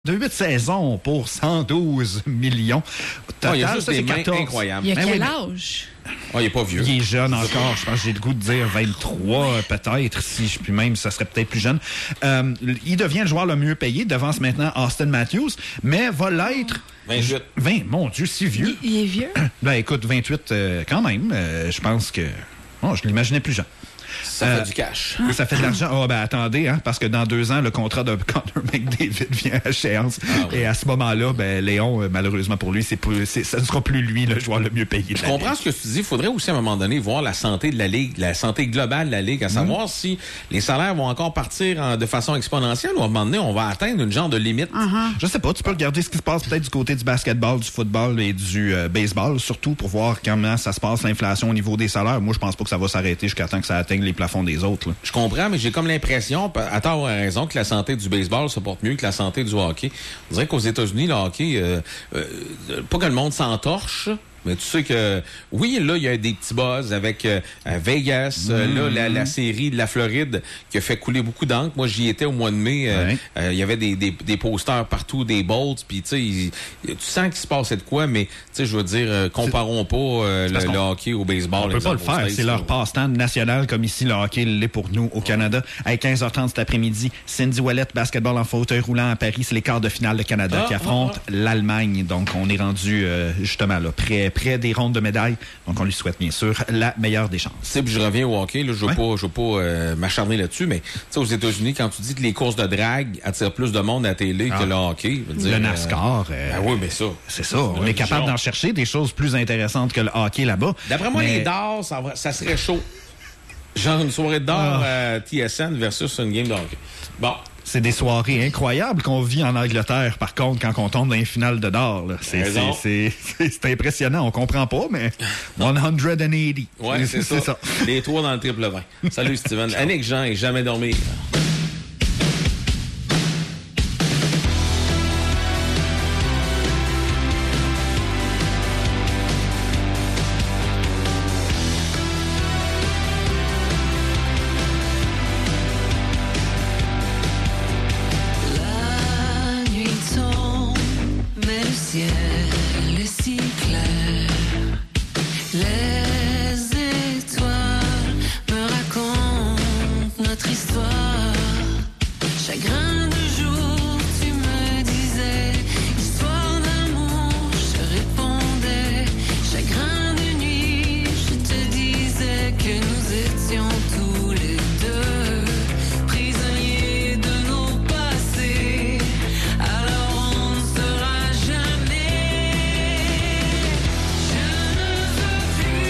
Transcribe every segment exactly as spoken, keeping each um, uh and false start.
De huit saisons pour cent douze millions. Total, oh, il y a juste ça, des mains incroyables. Il a ben quel oui, âge? Oh, il n'est pas vieux. Il est jeune encore. Je pense que j'ai le goût de dire vingt-trois, peut-être, si je puis même, ça serait peut-être plus jeune. Euh, il devient le joueur le mieux payé, devance maintenant Austin Matthews, mais va l'être... vingt-huit. vingt, mon Dieu, si vieux. Il, il est vieux? Ben écoute, vingt-huit, euh, quand même. Euh, je pense que... Oh, je l'imaginais plus jeune. Ça euh, fait du cash. Ça fait de l'argent. Oh, ben attendez, hein, parce que dans deux ans, le contrat de Connor McDavid vient à échéance. Ah, oui. Et à ce moment-là, ben Léon, malheureusement pour lui, c'est plus, c'est, ça ne sera plus lui le joueur le mieux payé de Je la comprends Ligue. ce que tu dis. Il faudrait aussi, à un moment donné, voir la santé de la Ligue, la santé globale de la Ligue, à savoir mmh. si les salaires vont encore partir en, de façon exponentielle ou à un moment donné, on va atteindre une genre de limite. Uh-huh. Je sais pas. Tu peux regarder ce qui se passe peut-être du côté du basketball, du football et du euh, baseball, surtout pour voir comment ça se passe, l'inflation au niveau des salaires. Moi, je pense pas que ça va s'arrêter jusqu'à temps que ça atteigne les plafonds des autres. Là. Je comprends, mais j'ai comme l'impression, à tort ou à raison, que la santé du baseball se porte mieux que la santé du hockey. On dirait qu'aux États-Unis, le hockey, euh, euh, pas que le monde s'entorche, mais tu sais que, oui, là, il y a des petits buzz avec euh, Vegas, mmh. euh, là, la, la série de la Floride qui a fait couler beaucoup d'encre. Moi, j'y étais au mois de mai. Euh, ouais. euh, il y avait des, des, des posters partout, des bolts, puis tu sais, tu sens qu'il se passait de quoi, mais tu sais, je veux dire, euh, comparons pas euh, le, le hockey au baseball. On peut pas le faire. C'est leur passe-temps national, comme ici, le hockey l'est pour nous au ouais. Canada. À quinze heures trente cet après-midi, Cindy Ouellet, basketball en fauteuil roulant à Paris. C'est les quarts de finale de Canada ah, qui affrontent ah, ah. l'Allemagne. Donc, on est rendu euh, justement là, près près des rondes de médailles. Donc, on lui souhaite, bien sûr, la meilleure des chances. Tu sais, puis je reviens au hockey, là, je veux ouais. pas, je veux pas euh, m'acharner là-dessus, mais tu sais, aux États-Unis, quand tu dis que les courses de drague attirent plus de monde à la télé ah. que le hockey, je veux dire, le NASCAR. Euh, euh, ben oui, mais ça. C'est ça. On est capable d'en chercher des choses plus intéressantes que le hockey là-bas. D'après moi, mais... les dards, ça, ça serait chaud. Genre une soirée de dards ah. à T S N versus une game de hockey. Bon. C'est des soirées incroyables qu'on vit en Angleterre, par contre, quand on tombe dans les finales de d'or. Là. C'est, c'est, c'est, c'est, c'est impressionnant. On comprend pas, mais cent quatre-vingts. Ouais, c'est, c'est ça. ça. Les trois dans le triple vingt. Salut, Steven. Annick Jean et Jamais dormir. Je ne veux plus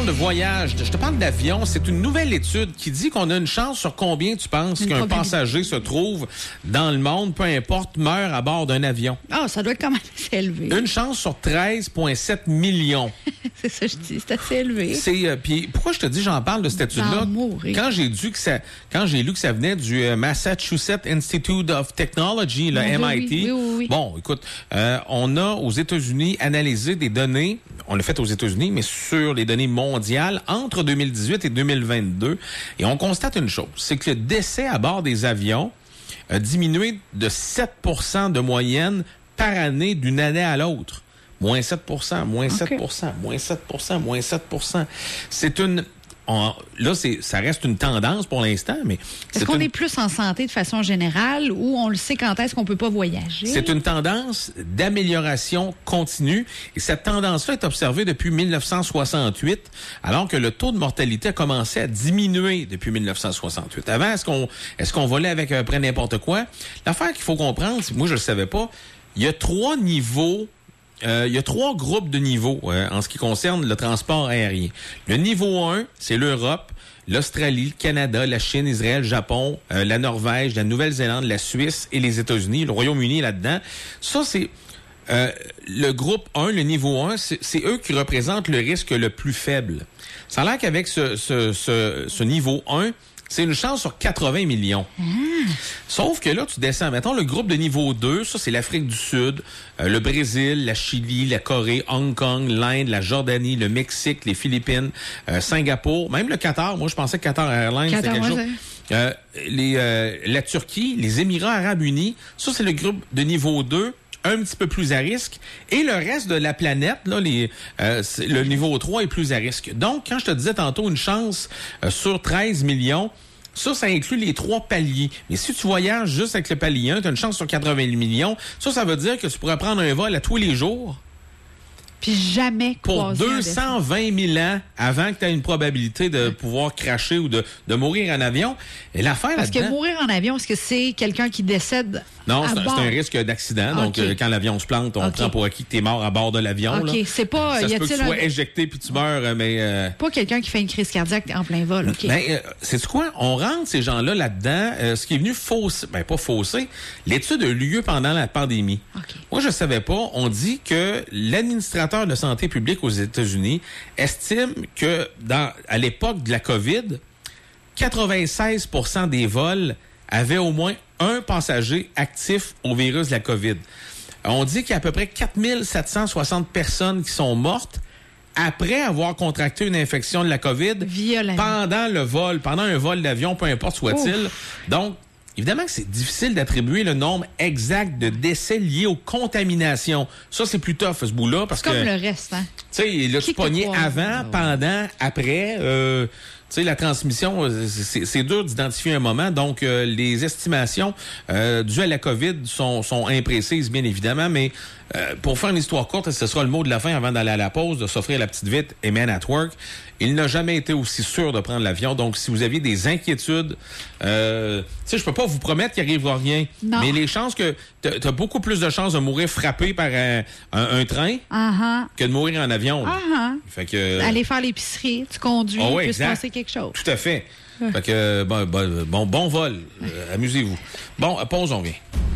parle de voyage, je te parle d'avion. C'est une nouvelle étude qui dit qu'on a une chance sur combien tu penses une qu'un passager se trouve dans le monde, peu importe, meurt à bord d'un avion? Ah, oh, ça doit être quand même assez élevé. Une chance sur treize virgule sept millions. C'est ça, je dis, c'est assez élevé. C'est, euh, puis pourquoi je te dis, j'en parle de cette étude-là? Quand j'ai dû que ça, quand j'ai lu que ça venait du euh, Massachusetts Institute of Technology, le oui, M I T. Oui, oui, oui, oui. Bon, écoute, euh, on a aux États-Unis analysé des données, on l'a fait aux États-Unis, mais sur les données mondiales entre deux mille dix-huit et deux mille vingt-deux. Et on constate une chose, c'est que le décès à bord des avions a diminué de sept pour cent de moyenne par année d'une année à l'autre. Moins sept pour cent, moins okay. sept pour cent, moins sept pour cent, moins sept pour cent. C'est une... On, là, c'est, ça reste une tendance pour l'instant, mais... Est-ce c'est qu'on une... est plus en santé de façon générale ou on le sait quand est-ce qu'on peut pas voyager? C'est une tendance d'amélioration continue et cette tendance-là est observée depuis mille neuf cent soixante-huit, alors que le taux de mortalité a commencé à diminuer depuis mille neuf cent soixante-huit. Avant, est-ce qu'on, est-ce qu'on volait avec euh, près n'importe quoi? L'affaire qu'il faut comprendre, moi je le savais pas, il y a trois niveaux. Euh, il y a trois groupes de niveaux euh, en ce qui concerne le transport aérien. Le niveau un, c'est l'Europe, l'Australie, le Canada, la Chine, Israël, le Japon, euh, la Norvège, la Nouvelle-Zélande, la Suisse et les États-Unis. Le Royaume-Uni est là-dedans. Ça, c'est euh, le groupe un, le niveau un, c'est, c'est eux qui représentent le risque le plus faible. Ça a l'air qu'avec ce, ce, ce, ce niveau un, c'est une chance sur quatre-vingts millions. Mmh. Sauf que là, tu descends. Mettons, le groupe de niveau deux, ça, c'est l'Afrique du Sud, euh, le Brésil, la Chili, la Corée, Hong Kong, l'Inde, la Jordanie, le Mexique, les Philippines, euh, Singapour, même le Qatar. Moi, je pensais que Qatar Airlines, Qatar, c'était quelque ouais, chose. Euh, les, euh, la Turquie, les Émirats arabes unis, ça, c'est le groupe de niveau deux. Un petit peu plus à risque. Et le reste de la planète, là, les, euh, le niveau trois est plus à risque. Donc, quand je te disais tantôt une chance euh, sur treize millions, ça, ça inclut les trois paliers. Mais si tu voyages juste avec le palier un, tu as une chance sur quatre-vingts millions. Ça, ça veut dire que tu pourrais prendre un vol à tous les jours. Puis jamais pour deux cent vingt mille ans avant que tu aies une probabilité de pouvoir cracher ou de, de mourir en avion. Et l'affaire Parce là-dedans... que mourir en avion, est-ce que c'est quelqu'un qui décède Non, à c'est, bord? c'est un risque d'accident. Okay. Donc, euh, quand l'avion se plante, on okay. prend pour acquis que tu es mort à bord de l'avion. OK, là. c'est pas... Ça y se peut que tu sois un... éjecté puis tu meurs, mais... Euh... Pas quelqu'un qui fait une crise cardiaque en plein vol, OK. Ben, euh, c'est quoi? On rentre ces gens-là là-dedans. Euh, ce qui est venu fausser... Ben, pas fausser. L'étude a eu lieu pendant la pandémie. Okay. Moi, je savais pas. On dit que l'administrateur de santé publique aux États-Unis estime que dans à l'époque de la COVID, quatre-vingt-seize pour cent des vols avaient au moins un passager actif au virus de la COVID. On dit qu'il y a à peu près quatre mille sept cent soixante personnes qui sont mortes après avoir contracté une infection de la COVID Violemment. pendant le vol, pendant un vol d'avion, peu importe soit-il. Ouf. Donc, évidemment que c'est difficile d'attribuer le nombre exact de décès liés aux contaminations. Ça, c'est plus tough, ce bout-là, parce c'est que... comme le reste, hein? Tu sais, là, tu pogné avant, pendant, après... Euh, tu sais, la transmission, c'est, c'est dur d'identifier un moment. Donc, euh, les estimations euh, dues à la COVID sont, sont imprécises, bien évidemment. Mais euh, pour faire une histoire courte, et ce sera le mot de la fin avant d'aller à la pause, de s'offrir la petite vite et Man at Work, il n'a jamais été aussi sûr de prendre l'avion. Donc, si vous aviez des inquiétudes, euh, tu sais, je peux pas vous promettre qu'il n'arrivera rien. Non. Mais les chances que... Tu as beaucoup plus de chances de mourir frappé par un, un, un train uh-huh. que de mourir en avion. Uh-huh. Fait que... Aller faire l'épicerie, tu conduis, oh, ouais, il peut se exact. passer quelque chose. Tout à fait. Uh. Fait que, bon, bon, bon, bon vol. Euh, amusez-vous. Bon, pause, on vient.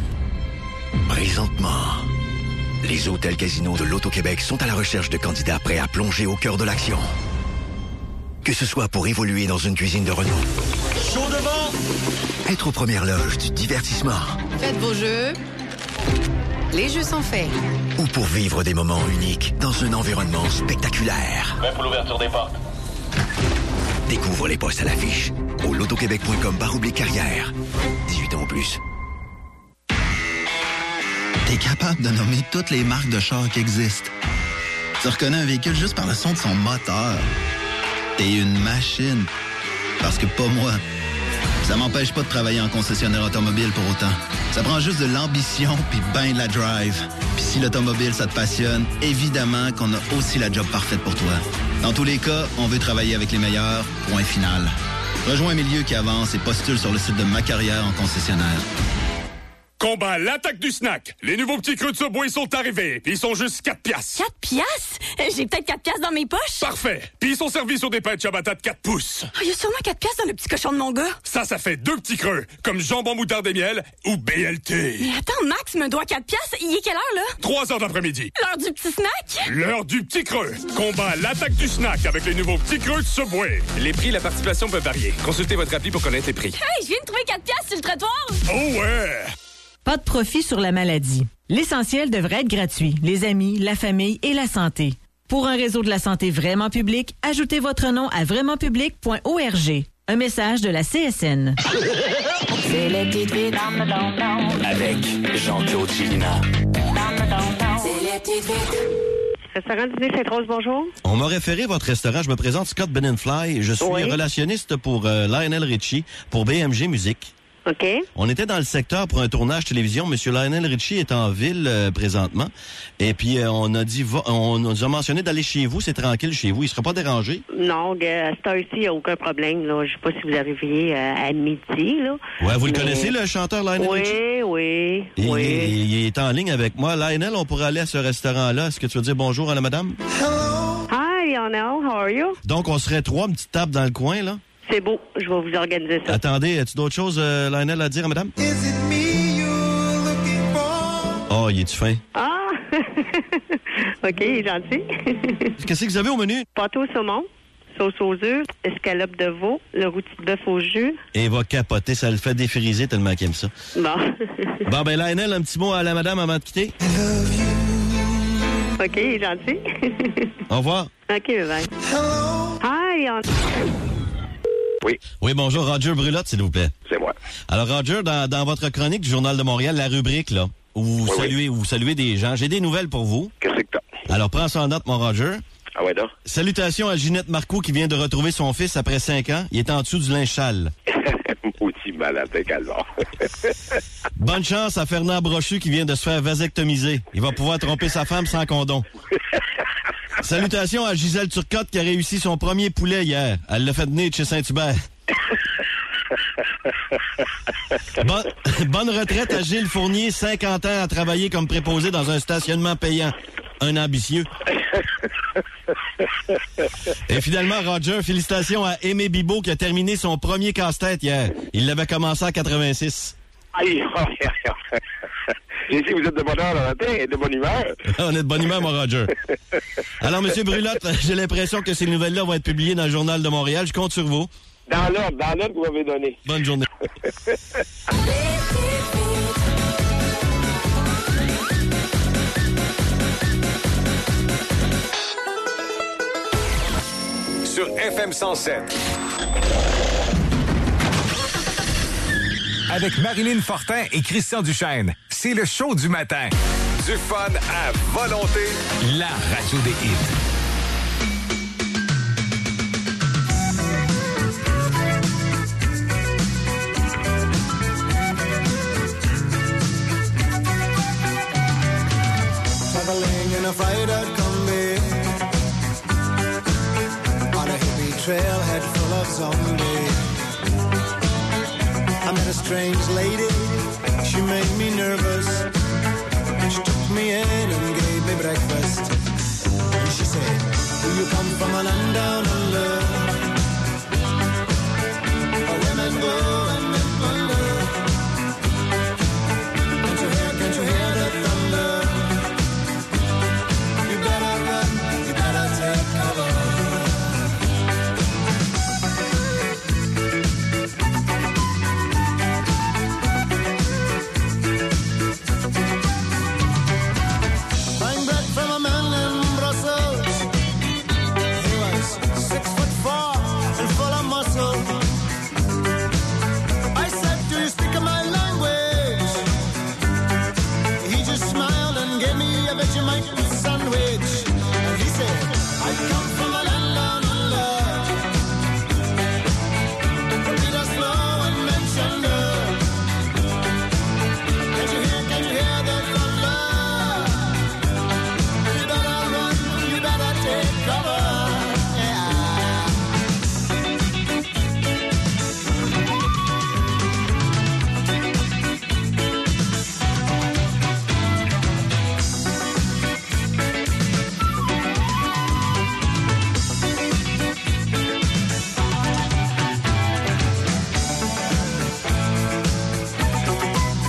Présentement, les hôtels casinos de l'Auto-Québec sont à la recherche de candidats prêts à plonger au cœur de l'action. Que ce soit pour évoluer dans une cuisine de renom, chaud devant, être aux premières loges du divertissement, faites vos jeux, les jeux sont faits, ou pour vivre des moments uniques dans un environnement spectaculaire. Même pour l'ouverture des portes. Découvre les postes à l'affiche au lotoquebec point com barre oblique carrière. dix-huit ans ou plus. T'es capable de nommer toutes les marques de chars qui existent. Tu reconnais un véhicule juste par le son de son moteur. T'es une machine. Parce que pas moi. Ça m'empêche pas de travailler en concessionnaire automobile pour autant. Ça prend juste de l'ambition puis ben de la drive. Puis si l'automobile, ça te passionne, évidemment qu'on a aussi la job parfaite pour toi. Dans tous les cas, on veut travailler avec les meilleurs, point final. Rejoins un milieu qui avance et postule sur le site de Ma Carrière en concessionnaire. Combat l'attaque du snack. Les nouveaux petits creux de Subway sont arrivés. Puis ils sont juste quatre piastres. quatre piastres? J'ai peut-être quatre piastres dans mes poches. Parfait. Puis ils sont servis sur des pâtes ciabatta de quatre pouces. Il oh, y a sûrement quatre piastres dans le petit cochon de mon gars. Ça, ça fait deux petits creux. Comme jambon moutarde et miel ou B L T. Mais attends, Max me doit quatre piastres. Il est quelle heure, là? trois heures d'après-midi. L'heure du petit snack? L'heure du petit creux. Combat l'attaque du snack avec les nouveaux petits creux de Subway. Les prix et la participation peuvent varier. Consultez votre appli pour connaître les prix. Hey, je viens de trouver quatre piastres sur le trottoir. Oh ouais! Pas de profit sur la maladie. L'essentiel devrait être gratuit. Les amis, la famille et la santé. Pour un réseau de la santé vraiment public, ajoutez votre nom à vraiment public point org. Un message de la C S N. C'est les petites vites avec Jean-Claude Chilina. C'est les petites vites. Restaurant Dîner Sainte-Rose, bonjour. On m'a référé votre restaurant. Je me présente Scott Benenfly. Je suis oui. relationniste pour euh, Lionel Richie, pour B M G Musique. OK. On était dans le secteur pour un tournage télévision. Monsieur Lionel Richie est en ville euh, présentement. Et puis, euh, on a dit, va, on nous a mentionné d'aller chez vous. C'est tranquille chez vous. Il ne sera pas dérangé? Non, à cette heure-ci, il n'y a aucun problème. Là. Je ne sais pas si vous arriviez euh, à midi. Là. Ouais, vous Mais... le connaissez, le chanteur Lionel oui, Richie? Oui, oui. oui. Il, il est en ligne avec moi. Lionel, on pourrait aller à ce restaurant-là. Est-ce que tu veux dire bonjour à la madame? Hello. Hi, Lionel. How are you? Donc, on serait trois, une petite table dans le coin, là? C'est beau, je vais vous organiser ça. Attendez, as-tu d'autres choses, euh, Lionel, à dire à madame? Is it me you're looking for? Oh, il est-tu fin? Ah! OK, gentil. Qu'est-ce que vous avez au menu? Pâte au saumon, sauce aux œufs, escalope de veau, le rôti de bœuf au jus. Et va capoter, ça le fait défriser tellement qu'il aime ça. Bon. Bon, ben Lionel, un petit mot à la madame avant de quitter. OK, gentil. Au revoir. OK, bye. Hello. Hi, Lionel. Oui. Oui, bonjour, Roger Brulotte, s'il vous plaît. C'est moi. Alors, Roger, dans, dans votre chronique du Journal de Montréal, la rubrique, là, où vous, oui, saluez, oui. où vous saluez des gens, j'ai des nouvelles pour vous. Qu'est-ce que t'as? Alors, prends ça en note, mon Roger. Ah ouais, donc? Salutations à Ginette Marcoux qui vient de retrouver son fils après cinq ans. Il est en dessous du linge sale. Maudit malade, calmant. Bonne chance à Fernand Brochu qui vient de se faire vasectomiser. Il va pouvoir tromper sa femme sans condom. Salutations à Gisèle Turcotte qui a réussi son premier poulet hier. Elle l'a fait venir de chez Saint-Hubert. Bon, bonne retraite à Gilles Fournier, cinquante ans à travailler comme préposé dans un stationnement payant. Un ambitieux. Et finalement, Roger, félicitations à Aimé Bibeau qui a terminé son premier casse-tête hier. Il l'avait commencé en quatre-vingt-six. Aïe, j'ai dit, vous êtes de bonne heure le matin et de bonne humeur. On est de bonne humeur, mon Roger. Alors, M. Brulotte, j'ai l'impression que ces nouvelles-là vont être publiées dans le Journal de Montréal. Je compte sur vous. Dans l'ordre, dans l'ordre que vous m'avez donné. Bonne journée. Sur F M cent sept. Avec Marilyn Fortin et Christian Duchesne. C'est le show du matin. Du fun à volonté. La radio des hits. Traveling in a fried-out combi on a hippie trailhead full of zombies. I met a strange lady, she made me nervous. She took me in and gave me breakfast. And she said, do you come from a land down under? Where women go and